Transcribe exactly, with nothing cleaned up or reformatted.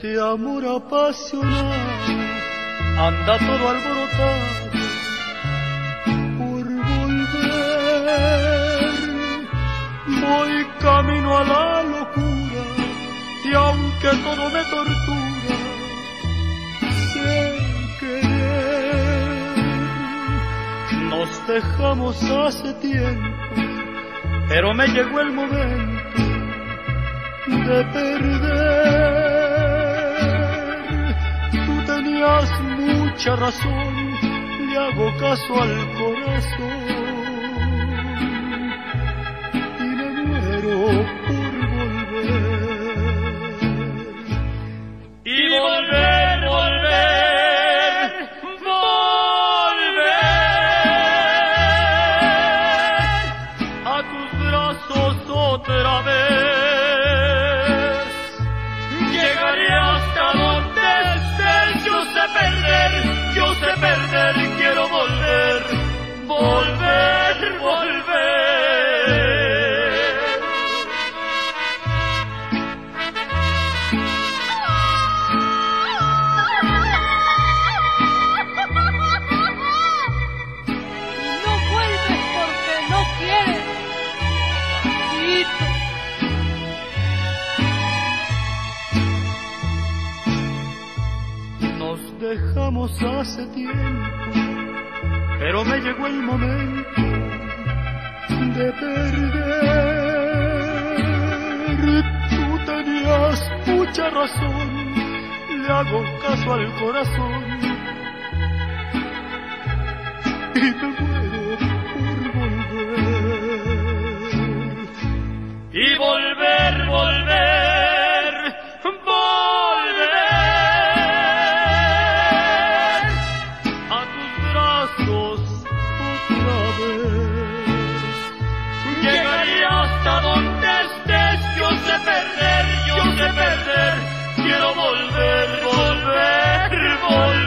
este amor apasionado anda todo alborotado por volver. Voy camino a la locura y aunque todo me tortura, sé querer. Nos dejamos hace tiempo, pero me llegó el momento de perder. Tú tenías mucha razón, le hago caso al corazón y me muero por volver. Y volver, volver, volver a tus brazos otra vez. Llegaré hasta donde estés, yo sé perder, yo sé perder, quiero volver, volver, volver. No vuelves porque no quieres, Tito. Nos dejamos hace tiempo, pero me llegó el momento de perder. Tú tenías mucha razón, le hago caso al corazón y me muero por volver. Y volver, volver, volver a tus brazos otra vez. Llegaré hasta donde estés, yo sé perder, yo sé perder, quiero volver, volver, volver.